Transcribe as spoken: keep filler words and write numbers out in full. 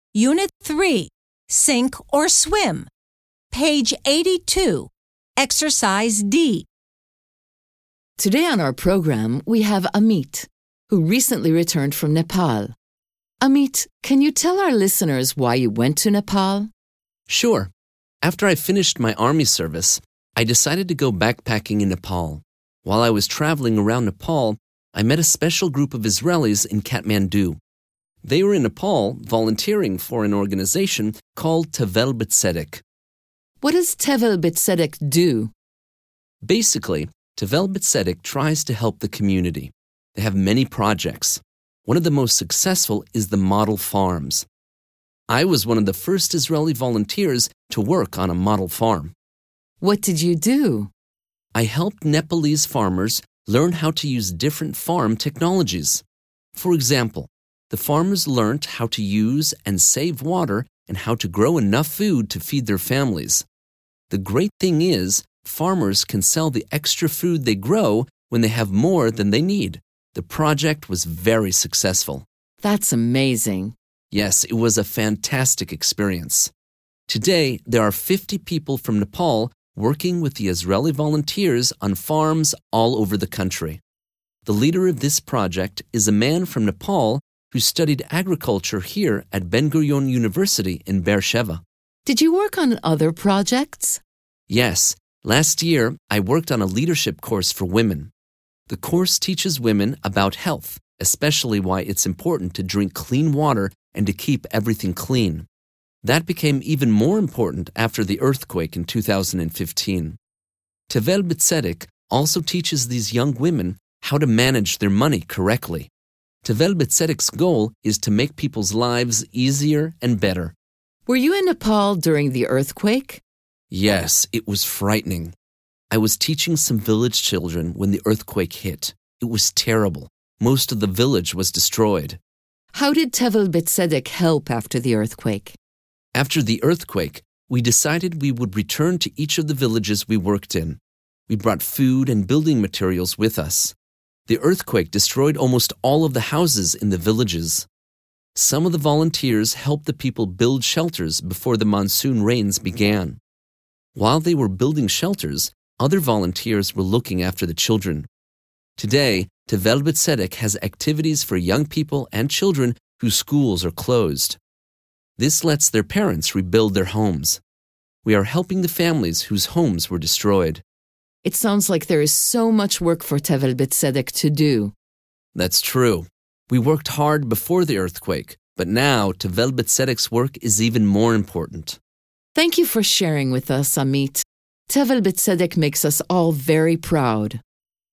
Unit three, Sink or Swim. Page eighty-two, Exercise D. Today on our program, we have Amit, who recently returned from Nepal. Amit, can you tell our listeners why you went to Nepal? Sure. After I finished my army service, I decided to go backpacking in Nepal. While I was traveling around Nepal, I met a special group of Israelis in Kathmandu. They were in Nepal volunteering for an organization called Tevel B'Tzedek. What does Tevel B'Tzedek do? Basically, Tevel B'Tzedek tries to help the community. They have many projects. One of the most successful is the model farms. I was one of the first Israeli volunteers to work on a model farm. What did you do? I helped Nepalese farmers learn how to use different farm technologies. For example, the farmers learned how to use and save water and how to grow enough food to feed their families. The great thing is, farmers can sell the extra food they grow when they have more than they need. The project was very successful. That's amazing. Yes, it was a fantastic experience. Today, there are fifty people from Nepal working with the Israeli volunteers on farms all over the country. The leader of this project is a man from Nepal who studied agriculture here at Ben-Gurion University in Beersheba. Did you work on other projects? Yes. Last year, I worked on a leadership course for women. The course teaches women about health, especially why it's important to drink clean water and to keep everything clean. That became even more important after the earthquake in two thousand fifteen. Tevel B'Tzedek also teaches these young women how to manage their money correctly. Tevel B'Tzedek's goal is to make people's lives easier and better. Were you in Nepal during the earthquake? Yes, it was frightening. I was teaching some village children when the earthquake hit. It was terrible. Most of the village was destroyed. How did Tevel B'Tzedek help after the earthquake? After the earthquake, we decided we would return to each of the villages we worked in. We brought food and building materials with us. The earthquake destroyed almost all of the houses in the villages. Some of the volunteers helped the people build shelters before the monsoon rains began. While they were building shelters, other volunteers were looking after the children. Today, Tevel B'Tzedek has activities for young people and children whose schools are closed. This lets their parents rebuild their homes. We are helping the families whose homes were destroyed. It sounds like there is so much work for Tevel B'Tzedek to do. That's true. We worked hard before the earthquake, but now Tevel B'Tzedek's work is even more important. Thank you for sharing with us, Amit. Tevel B'Tzedek makes us all very proud.